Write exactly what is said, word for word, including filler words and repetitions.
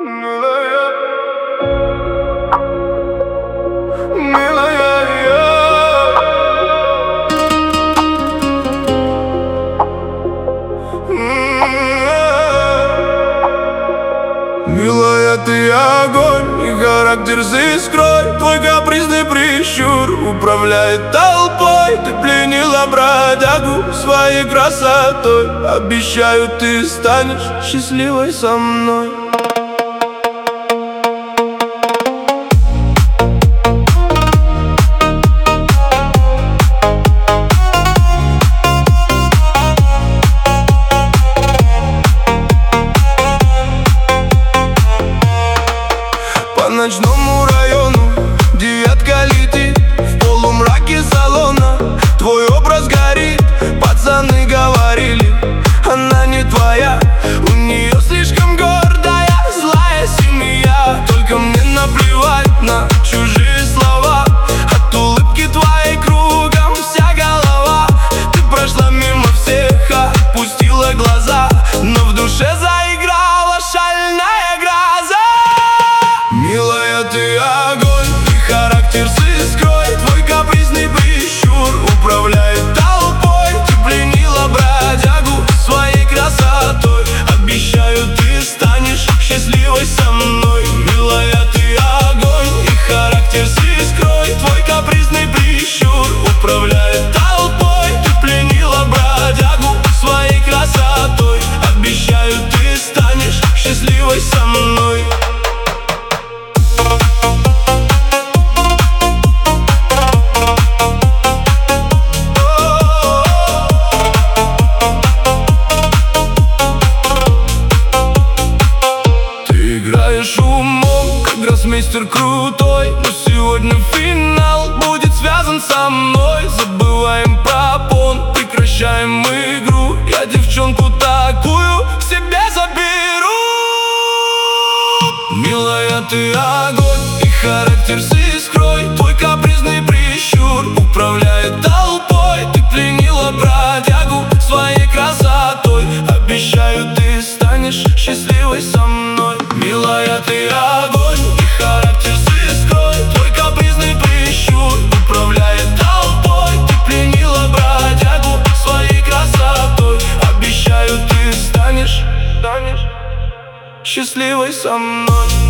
Милая, милая, милая, ты огонь и характер с искрой. Твой капризный прищур управляет толпой. Ты пленила бродягу своей красотой. Обещаю, ты станешь счастливой со мной. По ночному району девятка летит в полумраке салона. Твой образ горит, пацаны говорили, она не твоя. У нее слишком гордая, злая семья. Только мне наплевать на чужие слова. От улыбки твоей кругом вся голова. Ты прошла мимо всех, опустила глаза, но в душе заиграла шальная гроза. Милая, ты огонь и характер с искрой. Твой капризный прищур управляет толпой. Ты пленила бродягу своей красотой. Обещаю, ты станешь счастливой со мной. Милая, ты огонь и характер с искрой. Твой капризный прищур управляет толпой. Ты пленила бродягу своей красотой. Обещаю, ты станешь счастливой со мной. Умом, как гроссмейстер крутой, но сегодня финал будет связан со мной. Забываем про пон, прекращаем игру. Я девчонку такую к себе заберу. Милая, ты огонь и характер с искрой. Твой капризный прищур управляет толпой. Ты пленила бродягу своей красотой. Обещаю, ты станешь счастливой со мной. Милая, ты огонь и характер с искрой. Твой капризный прищур управляет толпой. Ты пленила бродягу своей красотой. Обещаю, ты станешь, станешь счастливой со мной.